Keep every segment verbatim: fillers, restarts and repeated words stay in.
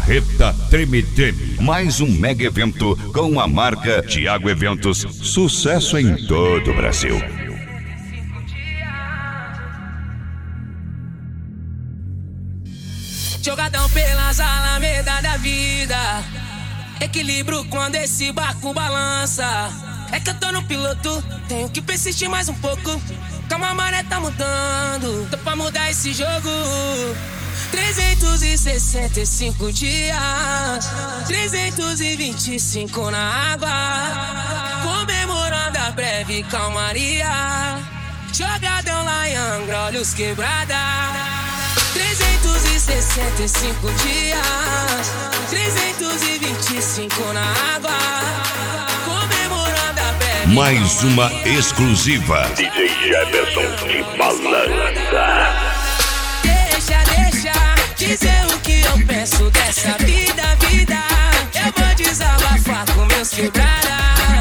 Marreta Treme Treme. Mais um mega evento com a marca Thiago Eventos. Sucesso em todo o Brasil. Jogadão pelas alamedas da vida, equilíbrio quando esse barco balança. É que eu tô no piloto, tenho que persistir mais um pouco. Calma, a maré tá mudando, tô pra mudar esse jogo. trezentos e sessenta e cinco dias, trezentos e vinte e cinco na água, comemorando a breve calmaria. Jogadão lá em Angra, olhos quebrada. trezentos e sessenta e cinco dias, trezentos e vinte e cinco na água, comemorando a breve. Mais uma exclusiva. D J Jefferson de Balança. Deixa, deixa, dizer o que eu penso dessa vida, vida. Eu vou desabafar com meus quebrada,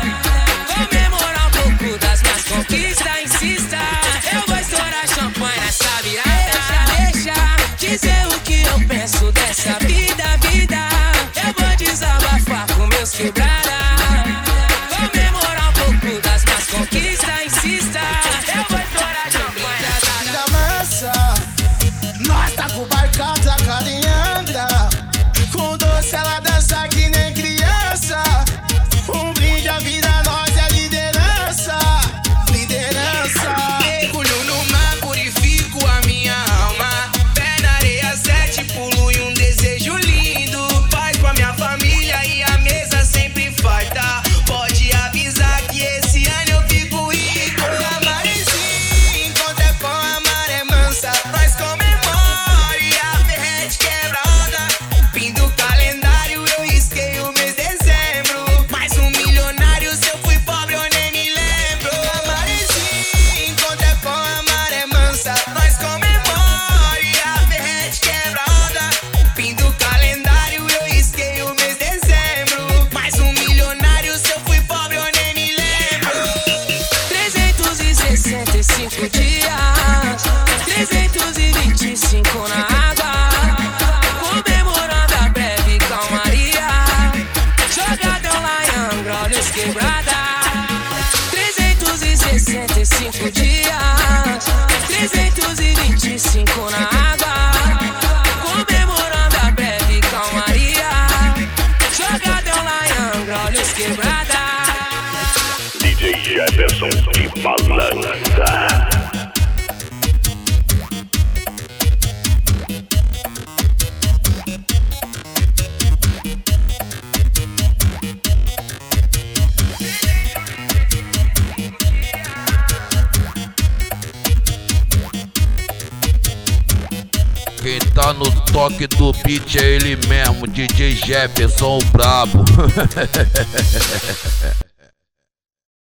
comemorar um pouco das minhas conquistas, insista. Eu vou estourar champanhe nessa virada. Deixa, deixa, dizer o que eu penso dessa vida, vida. Eu vou desabafar com meus quebrada, comemorar um pouco das minhas conquistas, insista. Eu vou estourar champanhe nessa vida mansa. Nós tá com o barcada carinhanda, com doce ela dança que nem criança. Um brinde à vida, nós é liderança, liderança. Mergulho no mar, purifico a minha alma. Pé na areia, sete pulo e um desejo lindo. Paz pra minha família e a mesa sempre farta. Pode avisar que esse ano eu fico rico. A marezinha encontra com a maré mansa. Nós comemora a ferrete quebra onda. Fim do calendário, eu risquei o mês de dezembro. Mais um milionário, se eu fui pobre eu nem me lembro. A marezinha encontra com a maré mansa. Nós comemora a ferrete quebra onda. Fim do calendário, eu risquei o mês de dezembro. Mais um milionário, se eu fui pobre eu nem me lembro. trezentos e sessenta e cinco dias, trezentos e vinte e cinco na água, comemorando a breve calmaria. Jogadão lá em Angra, olhos quebrada. trezentos e sessenta e cinco dias, trezentos e vinte e cinco na água, comemorando a breve calmaria. Jogadão lá em Angra, olhos quebrada. D J Jefferson de Balança. Quem tá no toque do beat é ele mesmo, D J Jefferson o brabo.